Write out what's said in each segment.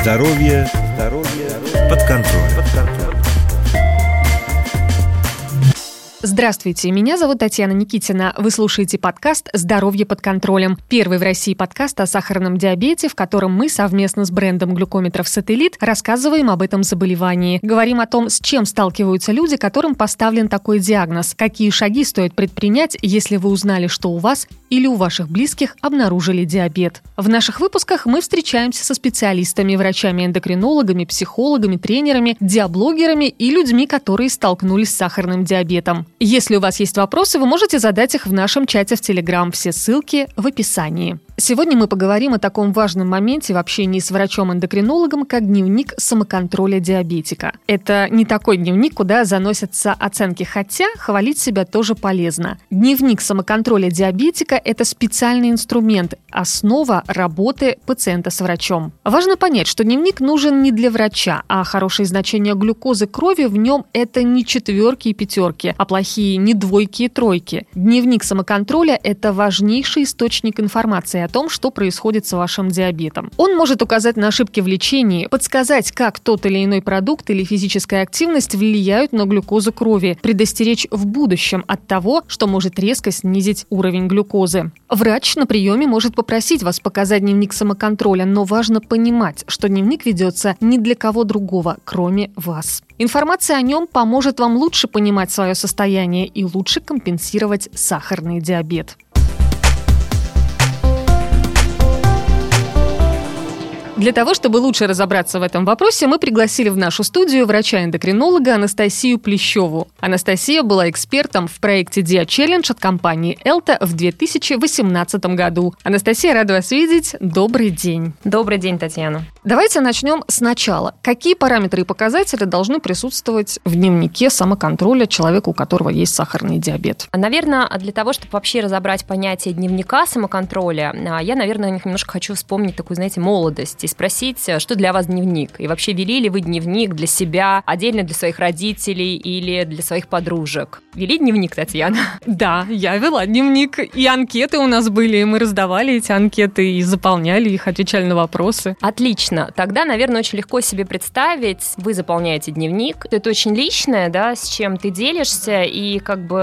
Здоровье под контролем. Здравствуйте, меня зовут Татьяна Никитина. Вы слушаете подкаст «Здоровье под контролем». Первый в России подкаст о сахарном диабете, в котором мы совместно с брендом глюкометров «Сателлит» рассказываем об этом заболевании. Говорим о том, с чем сталкиваются люди, которым поставлен такой диагноз, какие шаги стоит предпринять, если вы узнали, что у вас или у ваших близких обнаружили диабет. В наших выпусках мы встречаемся со специалистами, врачами-эндокринологами, психологами, тренерами, диаблогерами и людьми, которые столкнулись с сахарным диабетом. Если у вас есть вопросы, вы можете задать их в нашем чате в Telegram. Все ссылки в описании. Сегодня мы поговорим о таком важном моменте в общении с врачом-эндокринологом, как дневник самоконтроля диабетика. Это не такой дневник, куда заносятся оценки, хотя хвалить себя тоже полезно. Дневник самоконтроля диабетика – это специальный инструмент, основа работы пациента с врачом. Важно понять, что дневник нужен не для врача, а хорошее значение глюкозы крови в нем – это не четверки и пятерки, а плохие не двойки и тройки. Дневник самоконтроля – это важнейший источник информации о том, что происходит с вашим диабетом. Он может указать на ошибки в лечении, подсказать, как тот или иной продукт или физическая активность влияют на глюкозу крови, предостеречь в будущем от того, что может резко снизить уровень глюкозы. Врач на приеме может попросить вас показать дневник самоконтроля, но важно понимать, что дневник ведется ни для кого другого, кроме вас. Информация о нем поможет вам лучше понимать свое состояние и лучше компенсировать сахарный диабет. Для того, чтобы лучше разобраться в этом вопросе, мы пригласили в нашу студию врача-эндокринолога Анастасию Плещеву. Анастасия была экспертом в проекте Dia Challenge от компании Элта в 2018 году. Анастасия, рада вас видеть. Добрый день. Добрый день, Татьяна. Давайте начнем сначала. Какие параметры и показатели должны присутствовать в дневнике самоконтроля человека, у которого есть сахарный диабет? Наверное, для того, чтобы вообще разобрать понятие дневника самоконтроля, я, наверное, немножко хочу вспомнить такую, молодость и спросить, что для вас дневник? И вообще вели ли вы дневник для себя, отдельно для своих родителей или для своих подружек? Вели дневник, Татьяна? Да, я вела дневник. И анкеты у нас были, и мы раздавали эти анкеты и заполняли их, отвечали на вопросы. Отлично. Тогда, наверное, очень легко себе представить, вы заполняете дневник. Это очень личное, да, с чем ты делишься, и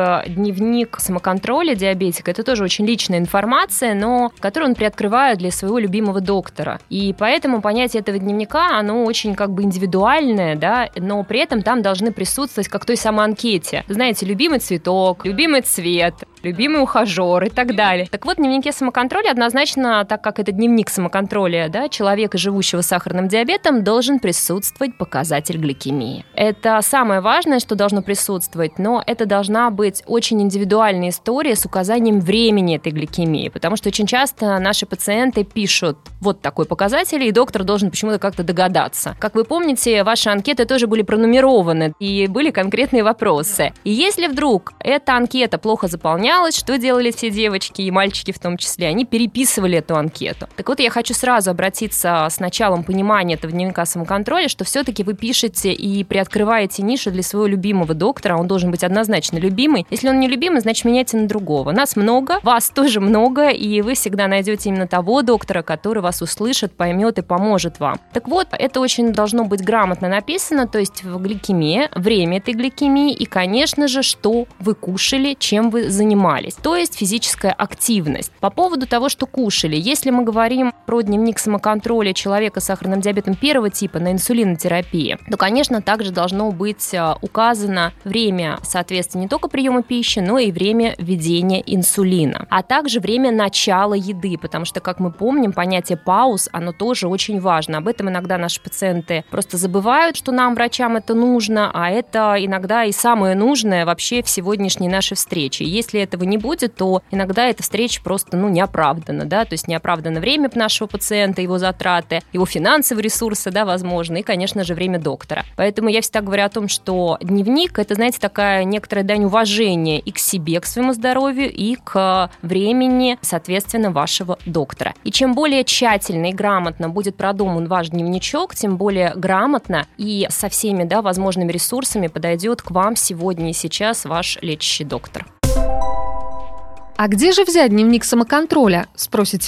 дневник самоконтроля диабетика – это тоже очень личная информация, но которую он приоткрывает для своего любимого доктора. И поэтому понятие этого дневника, оно очень индивидуальное, да, но при этом там должны присутствовать, как в той самой анкете. Знаете, любимый цветок, любимый цвет, любимый ухажер и так далее. Так вот, в дневнике самоконтроля однозначно, так как это дневник самоконтроля, да, человека, живущего с сахарным диабетом, должен присутствовать показатель гликемии. Это самое важное, что должно присутствовать, но это должна быть очень индивидуальная история с указанием времени этой гликемии, потому что очень часто наши пациенты пишут вот такой показатель, и доктор должен почему-то как-то догадаться. Как вы помните, ваши анкеты тоже были пронумерованы, и были конкретные вопросы. И если вдруг эта анкета плохо заполнялась, что делали все девочки и мальчики в том числе? Они переписывали эту анкету. Так вот, я хочу сразу обратиться с началом понимания этого дневника самоконтроля, что все-таки вы пишете и приоткрываете нишу для своего любимого доктора, он должен быть однозначно любимый. Если он не любимый, значит, меняйте на другого. Нас много, вас тоже много, и вы всегда найдете именно того доктора, который вас услышит, поймет и поможет вам. Так вот, это очень должно быть грамотно написано, то есть в гликемии, время этой гликемии и, конечно же, что вы кушали, чем вы занимались, то есть физическая активность. По поводу того, что кушали, если мы говорим про дневник самоконтроля человека с сахарным диабетом первого типа на инсулинотерапии, то, конечно, также должно быть указано время, соответственно, не только приема пищи, но и время введения инсулина, а также время начала еды, потому что, как мы помним, понятие пауз, оно тоже очень важно. Об этом иногда наши пациенты просто забывают, что нам, врачам, это нужно, а это иногда и самое нужное вообще в сегодняшней нашей встрече. Если этого не будет, то иногда эта встреча просто, не оправдана, да, то есть не оправдано время нашего пациента, его затраты, его финансовые ресурсы, да, возможно, и, конечно же, время доктора. Поэтому я всегда говорю о том, что дневник – это, знаете, такая некоторая дань уважения и к себе, к своему здоровью, и к времени, соответственно, вашего доктора. И чем более тщательно и грамотно будет продуман ваш дневничок, тем более грамотно и со всеми, да, возможными ресурсами подойдет к вам сегодня и сейчас ваш лечащий доктор. А где же взять дневник самоконтроля, спросите вы?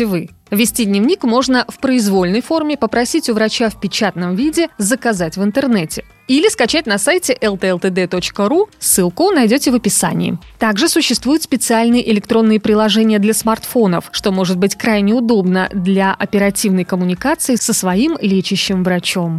Вести дневник можно в произвольной форме, попросить у врача в печатном виде, заказать в интернете. Или скачать на сайте ltltd.ru, ссылку найдете в описании. Также существуют специальные электронные приложения для смартфонов, что может быть крайне удобно для оперативной коммуникации со своим лечащим врачом.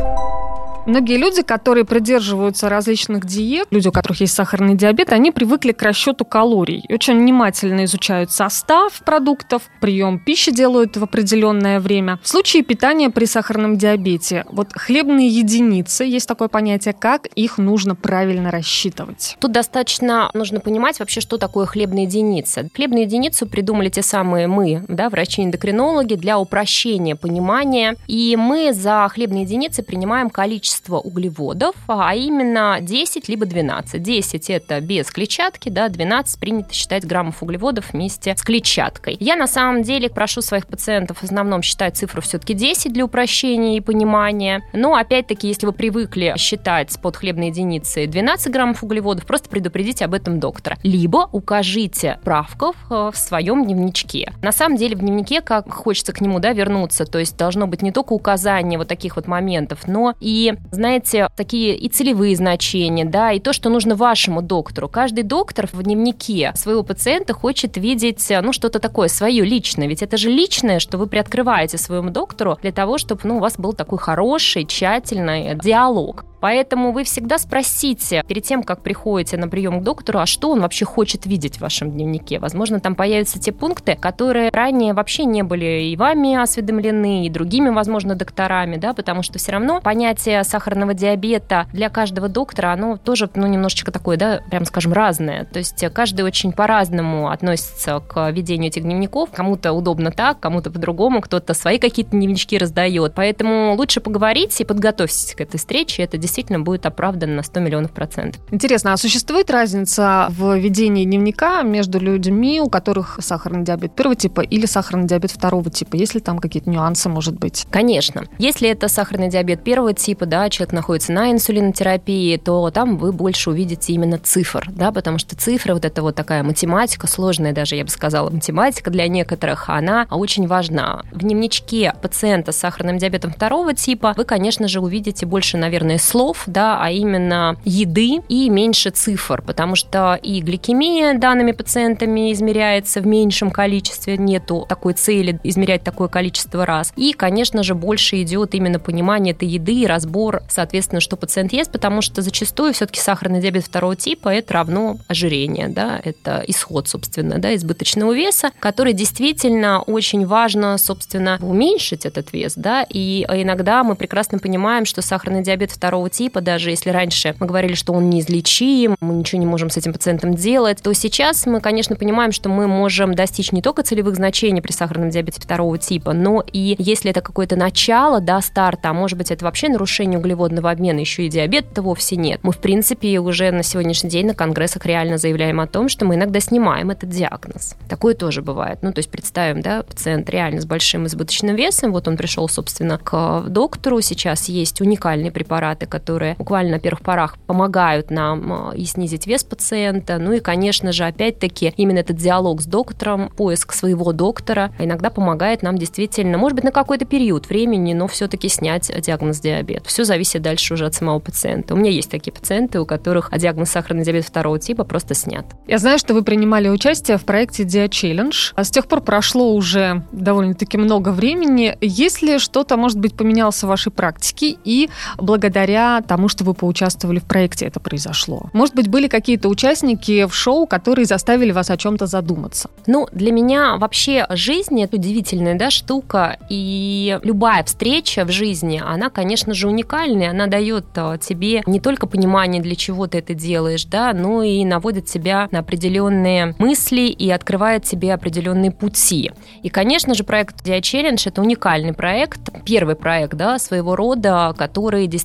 Многие люди, которые придерживаются различных диет, люди, у которых есть сахарный диабет, они привыкли к расчету калорий. И очень внимательно изучают состав продуктов, прием пищи делают в определенное время. В случае питания при сахарном диабете, хлебные единицы, есть такое понятие, как их нужно правильно рассчитывать. Тут достаточно нужно понимать вообще, что такое хлебная единица. Хлебную единицу придумали те самые мы, врачи-эндокринологи, для упрощения понимания. И мы за хлебные единицы принимаем количество углеводов, а именно 10 либо 12. 10 – это без клетчатки, 12 принято считать граммов углеводов вместе с клетчаткой. Я на самом деле прошу своих пациентов в основном считать цифру все-таки 10 для упрощения и понимания. Но опять-таки, если вы привыкли считать под хлебной единицей 12 граммов углеводов, просто предупредите об этом доктора. Либо укажите правку в своем дневничке. На самом деле в дневнике, как хочется к нему вернуться, то есть должно быть не только указание таких моментов, но и знаете, такие и целевые значения, и то, что нужно вашему доктору. Каждый доктор в дневнике своего пациента хочет видеть, что-то такое свое личное. Ведь это же личное, что вы приоткрываете своему доктору для того, чтобы, у вас был такой хороший, тщательный диалог. Поэтому вы всегда спросите перед тем, как приходите на прием к доктору, а что он вообще хочет видеть в вашем дневнике. Возможно, там появятся те пункты, которые ранее вообще не были и вами осведомлены, и другими, возможно, докторами, потому что все равно понятие сахарного диабета для каждого доктора, оно тоже, немножечко такое, прям скажем, разное. То есть каждый очень по-разному относится к ведению этих дневников. Кому-то удобно так, кому-то по-другому, кто-то свои какие-то дневнички раздает. Поэтому лучше поговорить и подготовьтесь к этой встрече. Это действительно будет оправдано на 100 миллионов %. Интересно, а существует разница в ведении дневника между людьми, у которых сахарный диабет первого типа или сахарный диабет второго типа? Есть ли там какие-то нюансы, может быть? Конечно. Если это сахарный диабет первого типа, человек находится на инсулинотерапии, то там вы больше увидите именно цифр, потому что цифры, это такая математика, сложная даже, я бы сказала, математика для некоторых, она очень важна. В дневничке пациента с сахарным диабетом второго типа вы, конечно же, увидите больше, наверное, слов, а именно еды и меньше цифр, потому что и гликемия данными пациентами измеряется в меньшем количестве, нету такой цели измерять такое количество раз. И, конечно же, больше идет именно понимание этой еды и разбор, соответственно, что пациент ест, потому что зачастую все-таки сахарный диабет второго типа это равно ожирение, это исход, собственно, избыточного веса, который действительно очень важно, собственно, уменьшить этот вес, и иногда мы прекрасно понимаем, что сахарный диабет второго типа, даже если раньше мы говорили, что он неизлечим, мы ничего не можем с этим пациентом делать, то сейчас мы, конечно, понимаем, что мы можем достичь не только целевых значений при сахарном диабете второго типа, но и если это какое-то начало, старта, а может быть, это вообще нарушение углеводного обмена, еще и диабета-то вовсе нет. Мы, в принципе, уже на сегодняшний день на конгрессах реально заявляем о том, что мы иногда снимаем этот диагноз. Такое тоже бывает. То есть представим, пациент реально с большим избыточным весом, он пришел, собственно, к доктору, сейчас есть уникальные препараты, которые буквально на первых порах помогают нам и снизить вес пациента. И, конечно же, опять-таки, именно этот диалог с доктором, поиск своего доктора иногда помогает нам действительно, может быть, на какой-то период времени, но все-таки снять диагноз диабет. Все зависит дальше уже от самого пациента. У меня есть такие пациенты, у которых диагноз сахарный диабет второго типа просто снят. Я знаю, что вы принимали участие в проекте Dia Challenge. С тех пор прошло уже довольно-таки много времени. Есть ли что-то, может быть, поменялось в вашей практике, и благодаря тому, что вы поучаствовали в проекте, это произошло? Может быть, были какие-то участники в шоу, которые заставили вас о чем-то задуматься? Для меня вообще жизнь — это удивительная штука, и любая встреча в жизни, она, конечно же, уникальная, она дает тебе не только понимание, для чего ты это делаешь, но и наводит тебя на определенные мысли и открывает тебе определенные пути. И, конечно же, проект Dia Challenge — это уникальный проект, первый проект, своего рода, который действительно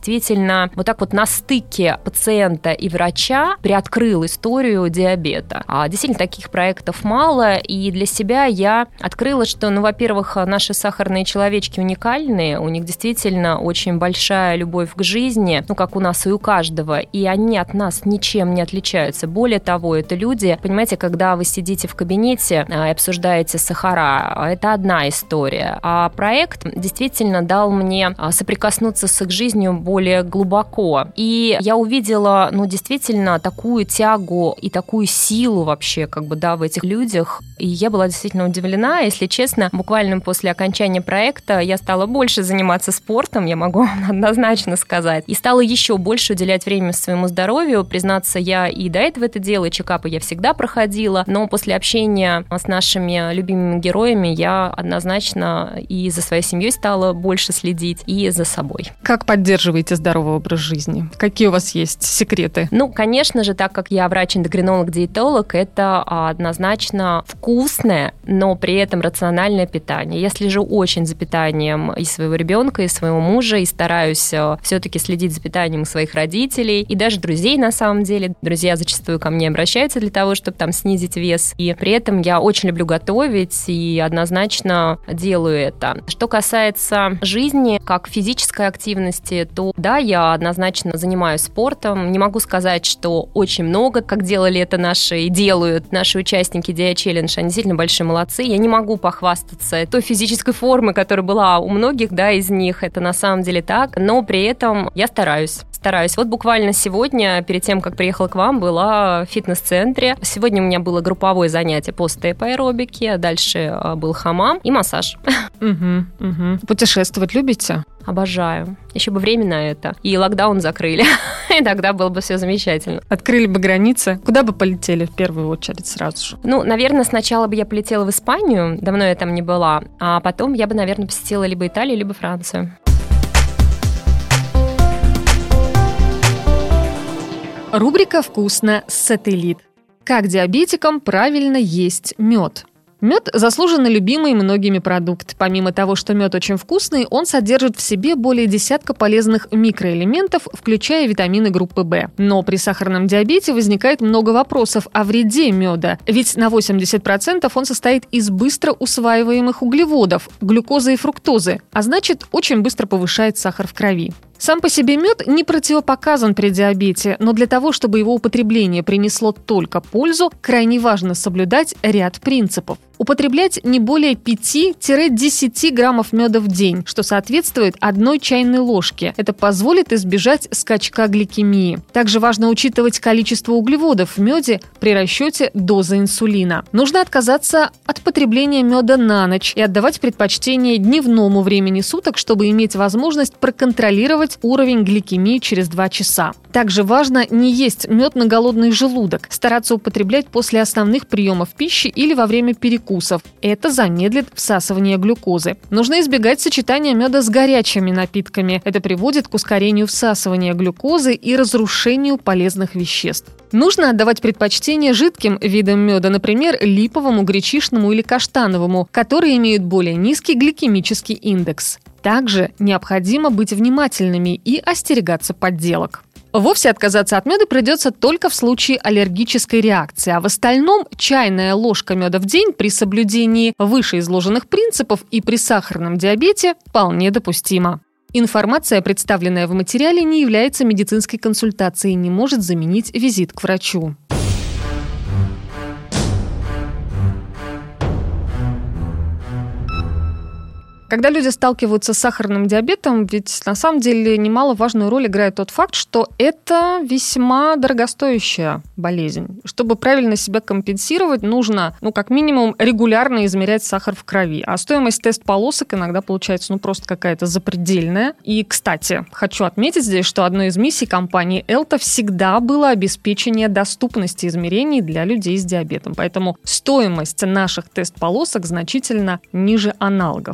именно вот так вот на стыке пациента и врача приоткрыл историю диабета. Действительно, таких проектов мало, и для себя я открыла, что, во-первых, наши сахарные человечки уникальные, у них действительно очень большая любовь к жизни, как у нас и у каждого, и они от нас ничем не отличаются. Более того, это люди, понимаете, когда вы сидите в кабинете и обсуждаете сахара, это одна история, а проект действительно дал мне соприкоснуться с их жизнью более глубоко. И я увидела, действительно, такую тягу и такую силу вообще, в этих людях. И я была действительно удивлена. Если честно, буквально после окончания проекта я стала больше заниматься спортом, я могу однозначно сказать, и стала еще больше уделять время своему здоровью. Признаться, я и до этого это делала, и чекапы я всегда проходила, но после общения с нашими любимыми героями я однозначно и за своей семьей стала больше следить, и за собой. Как поддерживаете здоровый образ жизни? Какие у вас есть секреты? Конечно же, так как я врач-эндокринолог-диетолог, это однозначно вкусное, но при этом рациональное питание. Я слежу очень за питанием и своего ребенка, и своего мужа, и стараюсь все-таки следить за питанием своих родителей, и даже друзей на самом деле. Друзья зачастую ко мне обращаются для того, чтобы снизить вес. И при этом я очень люблю готовить и однозначно делаю это. Что касается жизни, как физической активности, то да, я однозначно занимаюсь спортом. Не могу сказать, что очень много, как делали это наши и делают наши участники Dia Challenge. Они действительно большие молодцы. Я не могу похвастаться той физической формой, которая была у многих, из них. Это на самом деле так. Но при этом я стараюсь. Вот буквально сегодня, перед тем, как приехала к вам, была в фитнес-центре. Сегодня у меня было групповое занятие по степ-аэробике, дальше был хамам и массаж. Путешествовать любите? Обожаю. Еще бы время на это. И локдаун закрыли. И тогда было бы все замечательно. Открыли бы границы. Куда бы полетели в первую очередь сразу же? Наверное, сначала бы я полетела в Испанию. Давно я там не была. А потом я бы, наверное, посетила либо Италию, либо Францию. Рубрика «Вкусно с Сателлит». Как диабетикам правильно есть мед? Мед – заслуженно любимый многими продукт. Помимо того, что мед очень вкусный, он содержит в себе более десятка полезных микроэлементов, включая витамины группы В. Но при сахарном диабете возникает много вопросов о вреде меда. Ведь на 80% он состоит из быстро усваиваемых углеводов, глюкозы и фруктозы, а значит, очень быстро повышает сахар в крови. Сам по себе мед не противопоказан при диабете, но для того, чтобы его употребление принесло только пользу, крайне важно соблюдать ряд принципов. Употреблять не более 5-10 граммов меда в день, что соответствует 1 чайной ложке. Это позволит избежать скачка гликемии. Также важно учитывать количество углеводов в меде при расчете дозы инсулина. Нужно отказаться от потребления меда на ночь и отдавать предпочтение дневному времени суток, чтобы иметь возможность проконтролировать уровень гликемии через 2 часа. Также важно не есть мед на голодный желудок, стараться употреблять после основных приемов пищи или во время перекусов. Это замедлит всасывание глюкозы. Нужно избегать сочетания меда с горячими напитками. Это приводит к ускорению всасывания глюкозы и разрушению полезных веществ. Нужно отдавать предпочтение жидким видам меда, например, липовому, гречишному или каштановому, которые имеют более низкий гликемический индекс. Также необходимо быть внимательными и остерегаться подделок. Вовсе отказаться от меда придется только в случае аллергической реакции, а в остальном чайная ложка меда в день при соблюдении вышеизложенных принципов и при сахарном диабете вполне допустима. Информация, представленная в материале, не является медицинской консультацией и не может заменить визит к врачу. Когда люди сталкиваются с сахарным диабетом, ведь на самом деле немаловажную роль играет тот факт, что это весьма дорогостоящая болезнь. Чтобы правильно себя компенсировать, нужно, как минимум, регулярно измерять сахар в крови. А стоимость тест-полосок иногда получается, просто какая-то запредельная. И, кстати, хочу отметить здесь, что одной из миссий компании Элта всегда было обеспечение доступности измерений для людей с диабетом. Поэтому стоимость наших тест-полосок значительно ниже аналогов. И вот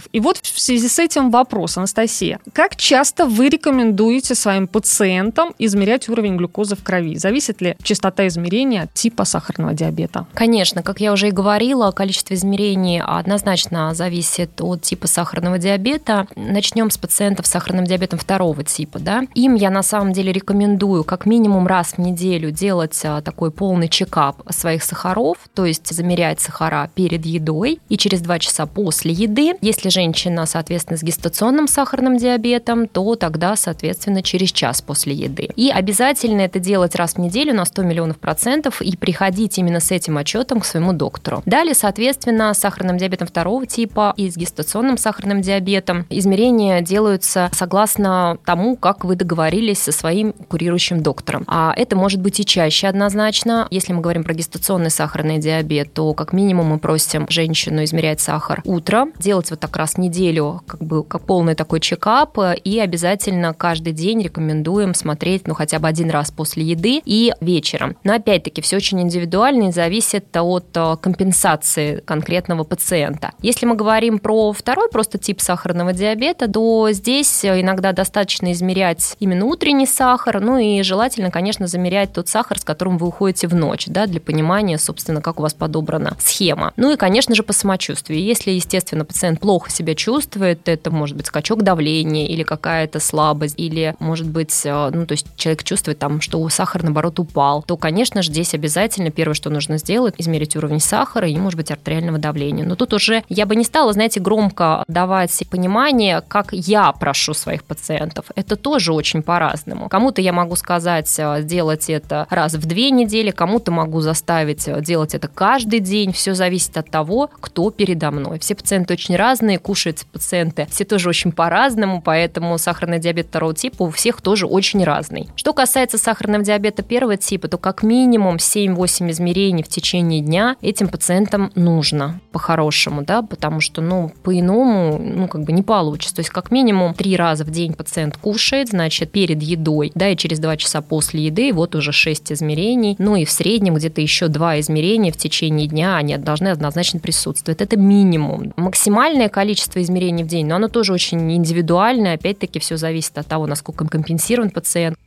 В связи с этим вопрос, Анастасия. Как часто вы рекомендуете своим пациентам измерять уровень глюкозы в крови? Зависит ли частота измерения от типа сахарного диабета? Конечно, как я уже и говорила, количество измерений однозначно зависит от типа сахарного диабета. Начнем с пациентов с сахарным диабетом второго типа. Да? Им я на самом деле рекомендую как минимум раз в неделю делать такой полный чекап своих сахаров, то есть замерять сахара перед едой и через 2 часа после еды. Если женщина, соответственно, с гестационным сахарным диабетом, то тогда, соответственно, через час после еды. И обязательно это делать раз в неделю на 100 миллионов процентов и приходить именно с этим отчетом к своему доктору. Далее, соответственно, с сахарным диабетом второго типа и с гестационным сахарным диабетом измерения делаются согласно тому, как вы договорились со своим курирующим доктором. А это может быть и чаще однозначно. Если мы говорим про гестационный сахарный диабет, то как минимум мы просим женщину измерять сахар утром, делать вот так раз в неделю, как полный такой чекап, и обязательно каждый день рекомендуем смотреть, хотя бы один раз после еды и вечером. Но опять-таки все очень индивидуально и зависит от компенсации конкретного пациента. Если мы говорим про второй просто тип сахарного диабета, то здесь иногда достаточно измерять именно утренний сахар, и желательно, конечно, замерять тот сахар, с которым вы уходите в ночь, для понимания, собственно, как у вас подобрана схема. И, конечно же, по самочувствию. Если, естественно, пациент плохо себя чувствует, это может быть скачок давления или какая-то слабость, или, может быть, то есть человек чувствует, что сахар, наоборот, упал, то, конечно же, здесь обязательно первое, что нужно сделать, измерить уровень сахара и, может быть, артериального давления. Но тут уже я бы не стала, громко давать понимание, как я прошу своих пациентов. Это тоже очень по-разному. Кому-то я могу сказать сделать это раз в 2 недели, кому-то могу заставить делать это каждый день. Все зависит от того, кто передо мной. Все пациенты очень разные, кушают пациенты все тоже очень по-разному, поэтому сахарный диабет второго типа у всех тоже очень разный. Что касается сахарного диабета первого типа, то как минимум 7-8 измерений в течение дня этим пациентам нужно по-хорошему, потому что, по-иному, не получится. То есть как минимум 3 раза в день пациент кушает, значит, перед едой, и через 2 часа после еды, вот уже 6 измерений, и в среднем где-то еще 2 измерения в течение дня, они должны однозначно присутствовать. Это минимум. Максимальное количество измерений в день, но оно тоже очень индивидуальное, опять-таки все зависит от того, насколько компенсирован пациент.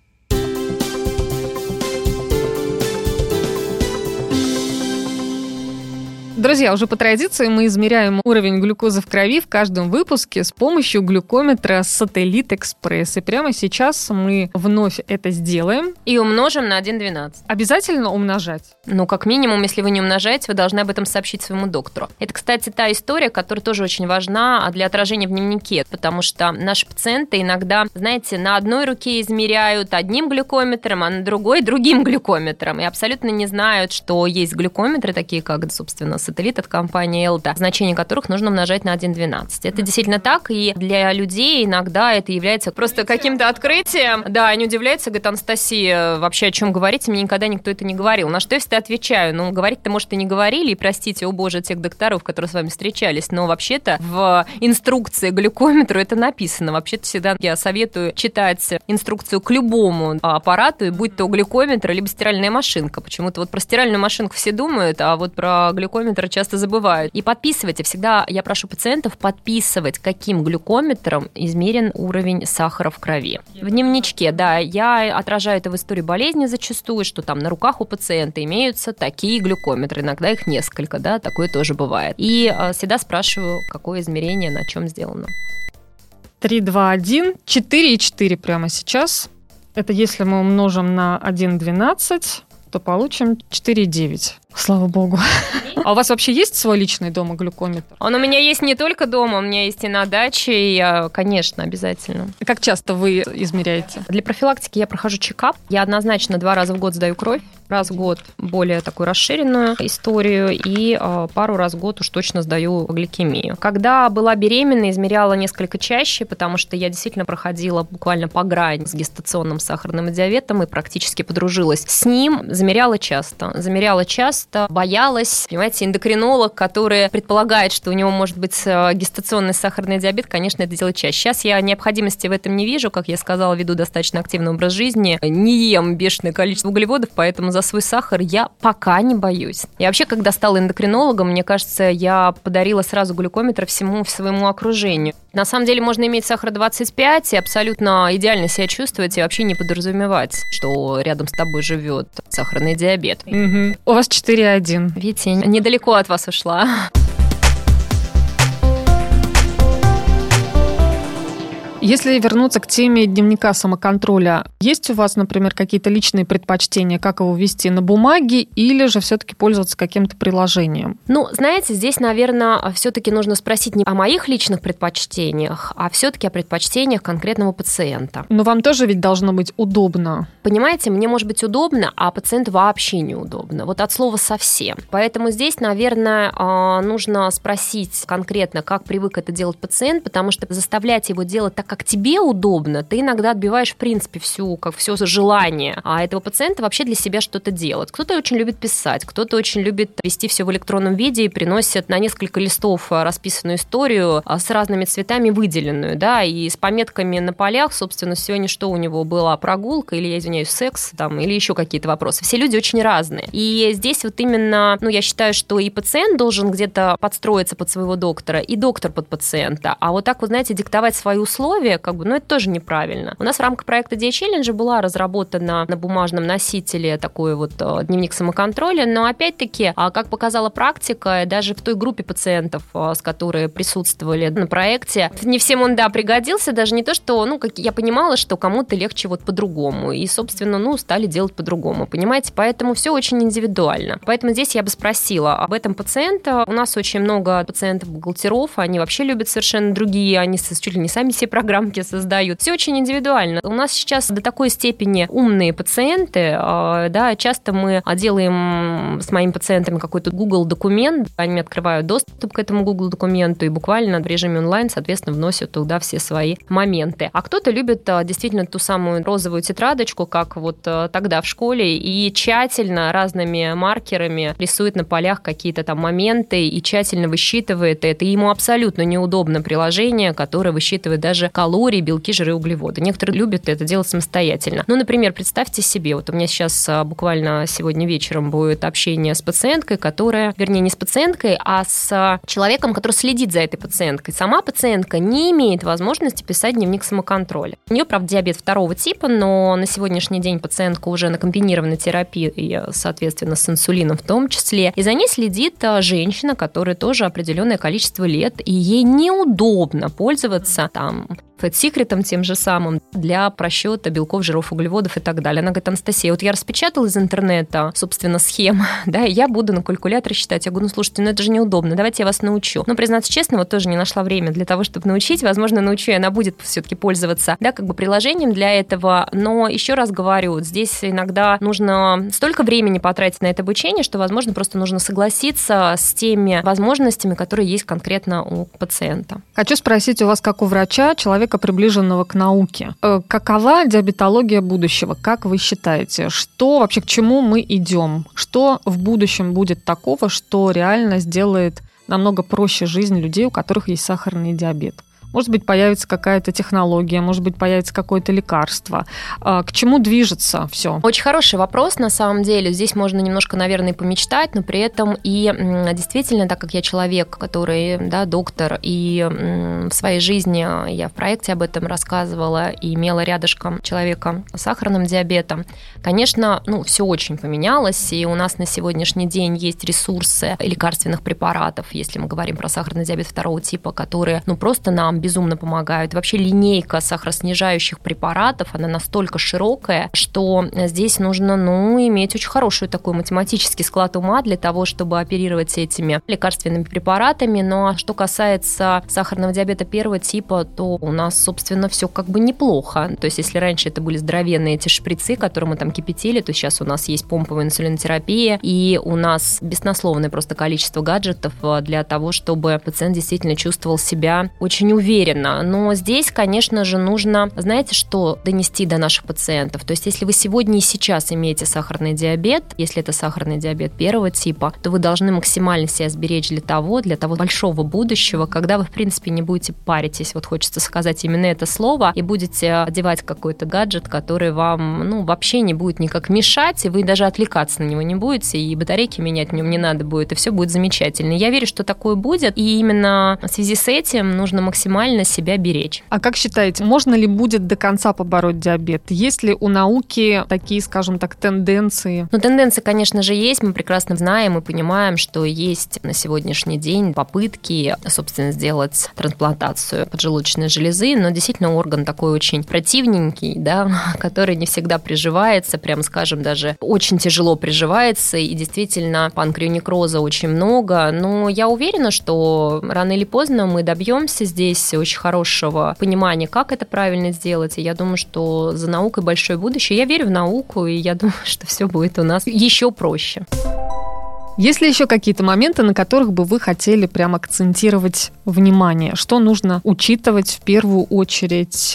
Друзья, уже по традиции мы измеряем уровень глюкозы в крови в каждом выпуске с помощью глюкометра Сателлит Экспресс. И прямо сейчас мы вновь это сделаем. И умножим на 1,12. Обязательно умножать? Как минимум, если вы не умножаете, вы должны об этом сообщить своему доктору. Это, кстати, та история, которая тоже очень важна для отражения в дневнике, потому что наши пациенты иногда, на одной руке измеряют одним глюкометром, а на другой другим глюкометром, и абсолютно не знают, что есть глюкометры, такие как, собственно, Сателлит от компании Элта, значение которых нужно умножать на 1,12. Это действительно так, и для людей иногда это является просто каким-то открытием. Да, они удивляются, говорят: Анастасия, вообще о чем говорите? Мне никогда никто это не говорил. На что я всегда отвечаю: говорить-то, может, и не говорили, и простите, о боже, тех докторов, которые с вами встречались, но вообще-то в инструкции к глюкометру это написано. Вообще-то всегда я советую читать инструкцию к любому аппарату, и будь то глюкометр, либо стиральная машинка. Почему-то про стиральную машинку все думают, а вот про глюкометр часто забывают. И подписывайте. Всегда я прошу пациентов подписывать, каким глюкометром измерен уровень сахара в крови. В дневничке, я отражаю это в истории болезни зачастую, что там на руках у пациента имеются такие глюкометры. Иногда их несколько, такое тоже бывает. И всегда спрашиваю, какое измерение на чем сделано. 3, 2, 1, 4 и 4 прямо сейчас. Это если мы умножим на 1,12, то получим 4,9. Слава богу. А у вас вообще есть свой личный дома глюкометр? Он у меня есть не только дома, у меня есть и на даче, и, конечно, обязательно. Как часто вы измеряете? Для профилактики я прохожу чекап. Я однозначно 2 раза в год сдаю кровь. Раз в год более такую расширенную историю, и пару раз в год уж точно сдаю гликемию. Когда была беременна, измеряла несколько чаще, потому что я действительно проходила буквально по грани с гестационным сахарным диабетом и практически подружилась с ним. Замеряла часто. часто боялась. Понимаете, эндокринолог, который предполагает, что у него может быть гестационный сахарный диабет, конечно, это делает чаще. Сейчас я необходимости в этом не вижу. Как я сказала, веду достаточно активный образ жизни. Не ем бешеное количество углеводов, поэтому за свой сахар я пока не боюсь. И вообще, когда стала эндокринологом, мне кажется, я подарила сразу глюкометр всему своему окружению. На самом деле можно иметь сахар 25 и абсолютно идеально себя чувствовать и вообще не подразумевать, что рядом с тобой живет сахарный диабет. Угу. У вас 4,1. Видите, недалеко от вас ушла. Если вернуться к теме дневника самоконтроля, есть у вас, например, какие-то личные предпочтения, как его вести на бумаге, или же все-таки пользоваться каким-то приложением? Ну, знаете, здесь, наверное, все-таки нужно спросить не о моих личных предпочтениях, а все-таки о предпочтениях конкретного пациента. Но вам тоже ведь должно быть удобно. Понимаете, мне может быть удобно, а пациенту вообще неудобно. Вот от слова совсем. Поэтому здесь, наверное, нужно спросить конкретно, как привык это делать пациент, потому что заставлять его делать так, как тебе удобно, ты иногда отбиваешь, в принципе, все желание этого пациента вообще для себя что-то делать. Кто-то очень любит писать, кто-то очень любит вести все в электронном виде и приносит на несколько листов расписанную историю с разными цветами выделенную, да, и с пометками на полях, собственно, сегодня что у него была, прогулка или, я извиняюсь, секс, там, или еще какие-то вопросы. Все люди очень разные. И здесь вот именно, я считаю, что и пациент должен где-то подстроиться под своего доктора, и доктор под пациента. А вот так, знаете, диктовать свои условия, это тоже неправильно. У нас в рамках проекта Dia Challenge была разработана на бумажном носителе такой вот дневник самоконтроля, но опять-таки, как показала практика, даже в той группе пациентов, с которой присутствовали на проекте, не всем он, пригодился, даже не то, что, я понимала, что кому-то легче вот по-другому, и, собственно, стали делать по-другому, понимаете, поэтому все очень индивидуально. Поэтому здесь я бы спросила об этом пациента. У нас очень много пациентов-бухгалтеров, они вообще любят совершенно другие, они чуть ли не сами себе программки создают. Все очень индивидуально. У нас сейчас до такой степени умные пациенты, часто мы делаем с моими пациентами какой-то Google документ, они открывают доступ к этому Google документу и буквально в режиме онлайн, соответственно, вносят туда все свои моменты. А кто-то любит действительно ту самую розовую тетрадочку, как вот тогда в школе, и тщательно разными маркерами рисует на полях какие-то там моменты и тщательно высчитывает это. И ему абсолютно неудобно приложение, которое высчитывает даже калории, белки, жиры, углеводы. Некоторые любят это делать самостоятельно. Например, представьте себе, вот у меня сейчас буквально сегодня вечером будет общение с пациенткой, которая, вернее, не с пациенткой, а с человеком, который следит за этой пациенткой. Сама пациентка не имеет возможности писать дневник самоконтроля. У нее, правда, диабет 2 типа, но на сегодняшний день пациентка уже на комбинированной терапии, соответственно, с инсулином в том числе. И за ней следит женщина, которая тоже определенное количество лет, и ей неудобно пользоваться фэт-секретом тем же самым для просчета белков, жиров, углеводов и так далее. Она говорит: Анастасия, вот я распечатала из интернета, собственно, схему, и я буду на калькуляторе считать. Я говорю: слушайте, это же неудобно, давайте я вас научу. Но, признаться честно, вот тоже не нашла время для того, чтобы научить. Возможно, научу, и она будет все-таки пользоваться, приложением для этого. Но еще раз говорю, здесь иногда нужно столько времени потратить на это обучение, что, возможно, просто нужно согласиться с теми возможностями, которые есть конкретно у пациента. Хочу спросить у вас, как у врача, человека, приближенного к науке. Какова диабетология будущего? Как вы считаете? Что вообще, к чему мы идем? Что в будущем будет такого, что реально сделает намного проще жизнь людей, у которых есть сахарный диабет? Может быть, появится какая-то технология, может быть, появится какое-то лекарство. К чему движется все? Очень хороший вопрос, на самом деле. Здесь можно немножко, наверное, помечтать, но при этом и действительно, так как я человек, который, доктор, и в своей жизни я в проекте об этом рассказывала и имела рядышком человека с сахарным диабетом, конечно, все очень поменялось, и у нас на сегодняшний день есть ресурсы лекарственных препаратов, если мы говорим про сахарный диабет 2 типа, которые, просто нам безумно помогают. Вообще линейка сахароснижающих препаратов, она настолько широкая, что здесь нужно, иметь очень хорошую такой математический склад ума для того, чтобы оперировать этими лекарственными препаратами. Но что касается сахарного диабета 1 типа, то у нас, собственно, все неплохо. То есть, если раньше это были здоровенные эти шприцы, которые мы там кипятили, то сейчас у нас есть помповая инсулинотерапия, и у нас беснословное просто количество гаджетов для того, чтобы пациент действительно чувствовал себя очень уверенно уверена. Но здесь, конечно же, нужно, знаете, что донести до наших пациентов. То есть, если вы сегодня и сейчас имеете сахарный диабет, если это сахарный диабет первого типа, то вы должны максимально себя сберечь для того большого будущего, когда вы, в принципе, не будете паритесь, вот хочется сказать именно это слово, и будете одевать какой-то гаджет, который вам, вообще не будет никак мешать, и вы даже отвлекаться на него не будете, и батарейки менять в нем не надо будет, и все будет замечательно. Я верю, что такое будет, и именно в связи с этим нужно максимально себя беречь. А как считаете, можно ли будет до конца побороть диабет? Есть ли у науки такие, скажем так, тенденции? Тенденции, конечно же, есть. Мы прекрасно знаем и понимаем, что есть на сегодняшний день попытки, собственно, сделать трансплантацию поджелудочной железы, но действительно орган такой очень противненький, да, который не всегда приживается, прямо скажем, даже очень тяжело приживается, и действительно панкреонекроза очень много. Но я уверена, что рано или поздно мы добьемся здесь очень хорошего понимания, как это правильно сделать. И я думаю, что за наукой большое будущее. Я верю в науку, и я думаю, что все будет у нас еще проще. Есть ли еще какие-то моменты, на которых бы вы хотели прям акцентировать внимание? Что нужно учитывать в первую очередь?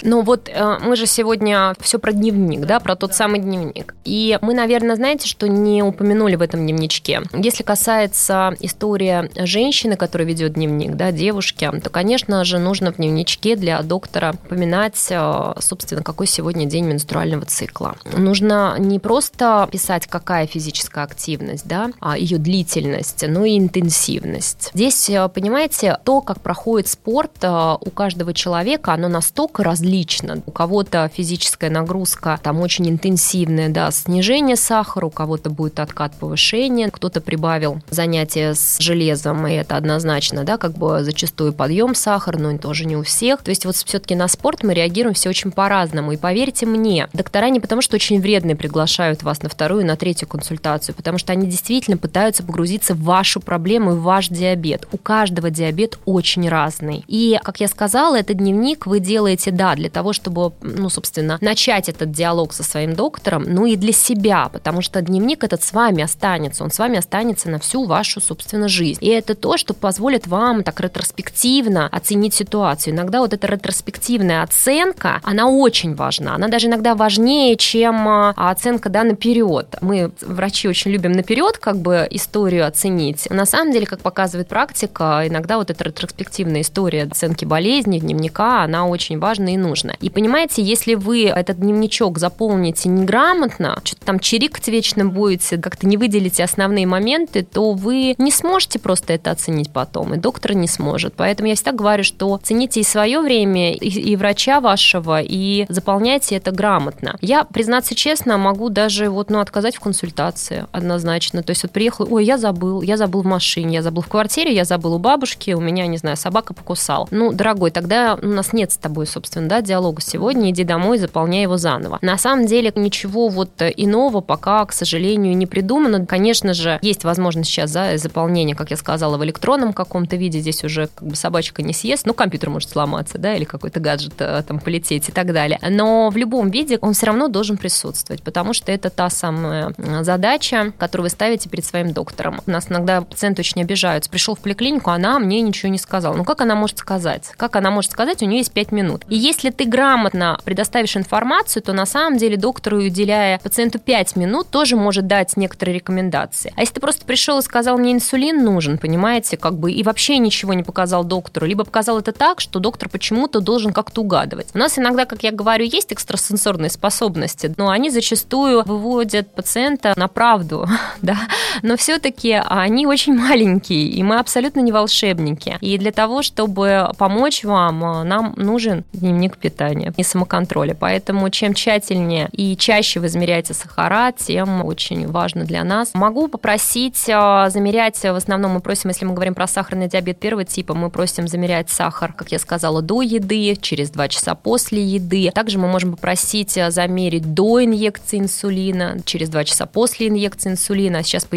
Мы же сегодня все про дневник, да, про тот самый дневник. И мы, наверное, знаете, что не упомянули в этом дневничке. Если касается истории женщины, которая ведет дневник, да, девушки, то, конечно же, нужно в дневничке для доктора упоминать, собственно, какой сегодня день менструального цикла. Нужно не просто писать, какая физическая активность, да, а ее длительность, но и интенсивность. Здесь, понимаете, то, как проходит спорт у каждого человека, оно настолько различно. У кого-то физическая нагрузка там очень интенсивная, да, снижение сахара, у кого-то будет откат, повышение, кто-то прибавил занятия с железом, и это однозначно, да, как бы зачастую подъем сахара, но тоже не у всех. То есть вот все-таки на спорт мы реагируем все очень по-разному. И поверьте мне, доктора не потому, что очень вредные приглашают вас на вторую и на третью консультацию, потому что они действительно пытаются погрузиться в вашу проблему и в ваш диабет. У каждого диабет очень разный. И, как я сказала, этот дневник вы делаете, да, для того, чтобы, собственно, начать этот диалог со своим доктором, и для себя, потому что дневник этот с вами останется, он с вами останется на всю вашу, собственно, жизнь. И это то, что позволит вам так ретроспективно оценить ситуацию. Иногда вот эта ретроспективная оценка, она очень важна. Она даже иногда важнее, чем оценка, да, наперед. Мы, врачи, очень любим наперед как бы историю оценить. На самом деле, как показывает практика, иногда вот эта ретроспективная история оценки болезни, дневника, она очень важна и нужна. И понимаете, если вы этот дневничок заполните неграмотно, что-то там чирикать вечно будете, как-то не выделите основные моменты, то вы не сможете просто это оценить потом, и доктор не сможет. Поэтому я всегда говорю, что цените и свое время, и врача вашего, и заполняйте это грамотно. Я, признаться честно, могу даже отказать в консультации однозначно. То есть приехал, я забыл в машине, я забыл в квартире, я забыл у бабушки, у меня, не знаю, собака покусала. Дорогой, тогда у нас нет с тобой, собственно, да, диалога сегодня, иди домой, заполняй его заново. На самом деле ничего иного пока, к сожалению, не придумано. Конечно же, есть возможность сейчас заполнения, как я сказала, в электронном каком-то виде, здесь уже как бы собачка не съест, компьютер может сломаться, да, или какой-то гаджет там полететь и так далее. Но в любом виде он все равно должен присутствовать, потому что это та самая задача, которую вы ставите перед своим доктором. У нас иногда пациенты очень обижаются. Пришел в поликлинику, она мне ничего не сказала. Как она может сказать? Как она может сказать? У нее есть 5 минут. И если ты грамотно предоставишь информацию, то на самом деле доктору, уделяя пациенту 5 минут, тоже может дать некоторые рекомендации. А если ты просто пришел и сказал, мне инсулин нужен, понимаете, и вообще ничего не показал доктору, либо показал это так, что доктор почему-то должен как-то угадывать. У нас иногда, как я говорю, есть экстрасенсорные способности, но они зачастую выводят пациента на правду, да, но все-таки они очень маленькие, и мы абсолютно не волшебники. И для того, чтобы помочь вам, нам нужен дневник питания и самоконтроля. Поэтому чем тщательнее и чаще вы измеряете сахара, тем очень важно для нас. Могу попросить замерять, в основном мы просим, если мы говорим про сахарный диабет первого типа, мы просим замерять сахар, как я сказала, до еды, через 2 часа после еды. Также мы можем попросить замерить до инъекции инсулина, через 2 часа после инъекции инсулина. Сейчас появились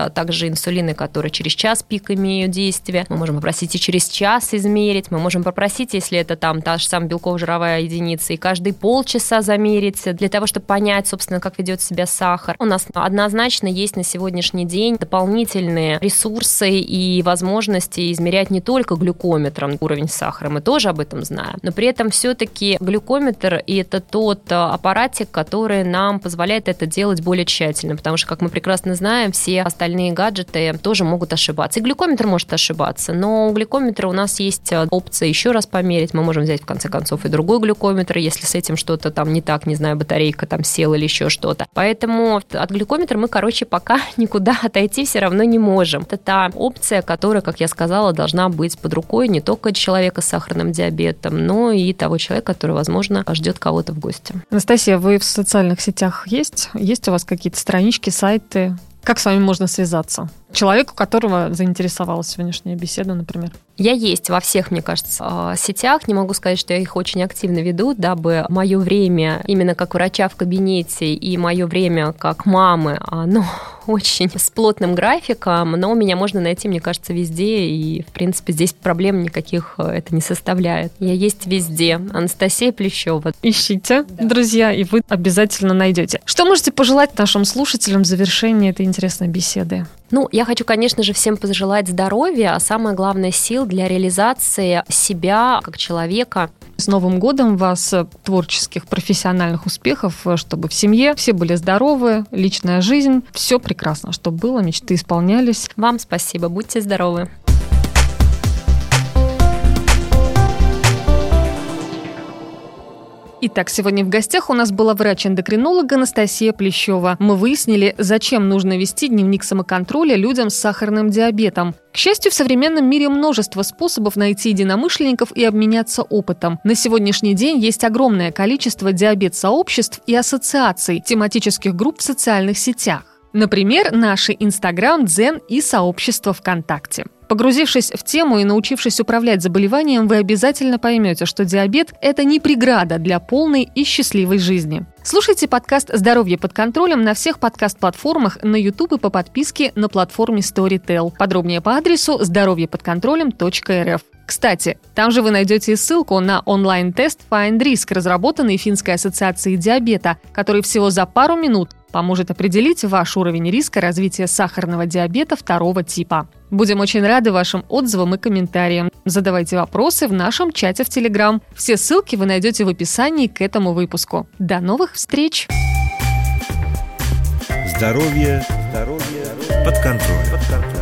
также инсулины, которые через час пик имеют действие. Мы можем попросить и через час измерить, мы можем попросить, если это там та же самая белково-жировая единица, и каждые полчаса замерить для того, чтобы понять, собственно, как ведет себя сахар. У нас однозначно есть на сегодняшний день дополнительные ресурсы и возможности измерять не только глюкометром уровень сахара, мы тоже об этом знаем, но при этом все-таки глюкометр – это тот аппаратик, который нам позволяет это делать более тщательно, потому что, как мы прекрасно знаем, все остальные гаджеты тоже могут ошибаться. И глюкометр может ошибаться, но у глюкометра у нас есть опция еще раз померить, мы можем взять, в конце концов, и другой глюкометр, если с этим что-то там не так, не знаю, батарейка там села или еще что-то. Поэтому от глюкометра мы, пока никуда отойти все равно не можем. Это та опция, которая, как я сказала, должна быть под рукой не только человека с сахарным диабетом, но и того человека, который, возможно, ждет кого-то в гости. Анастасия, вы в социальных сетях есть? Есть у вас какие-то странички, сайты? Как с вами можно связаться? Человеку, которого заинтересовала сегодняшняя беседа, например. Я есть во всех, мне кажется, сетях. Не могу сказать, что я их очень активно веду, дабы мое время именно как врача в кабинете и мое время как мамы, оно очень с плотным графиком, но меня можно найти, мне кажется, везде, и, в принципе, здесь проблем никаких это не составляет. Я есть везде. Анастасия Плещева. Ищите, друзья, и вы обязательно найдете. Что можете пожелать нашим слушателям в завершении этой интересной беседы? Я хочу, конечно же, всем пожелать здоровья, а самое главное, сил для реализации себя как человека. С Новым годом вас, творческих, профессиональных успехов, чтобы в семье все были здоровы, личная жизнь, все прекрасно, чтобы было, мечты исполнялись. Вам спасибо, будьте здоровы. Итак, сегодня в гостях у нас была врач-эндокринолог Анастасия Плещева. Мы выяснили, зачем нужно вести дневник самоконтроля людям с сахарным диабетом. К счастью, в современном мире множество способов найти единомышленников и обменяться опытом. На сегодняшний день есть огромное количество диабет-сообществ и ассоциаций, тематических групп в социальных сетях. Например, наши Инстаграм, Дзен и сообщество ВКонтакте. Погрузившись в тему и научившись управлять заболеванием, вы обязательно поймете, что диабет – это не преграда для полной и счастливой жизни. Слушайте подкаст «Здоровье под контролем» на всех подкаст-платформах, на YouTube и по подписке на платформе Storytel. Подробнее по адресу здоровьеподконтролем.рф. Кстати, там же вы найдете и ссылку на онлайн-тест Find Risk, разработанный Финской ассоциацией диабета, который всего за пару минут поможет определить ваш уровень риска развития сахарного диабета 2 типа. Будем очень рады вашим отзывам и комментариям. Задавайте вопросы в нашем чате в Telegram. Все ссылки вы найдете в описании к этому выпуску. До новых встреч! Здоровье под контролем.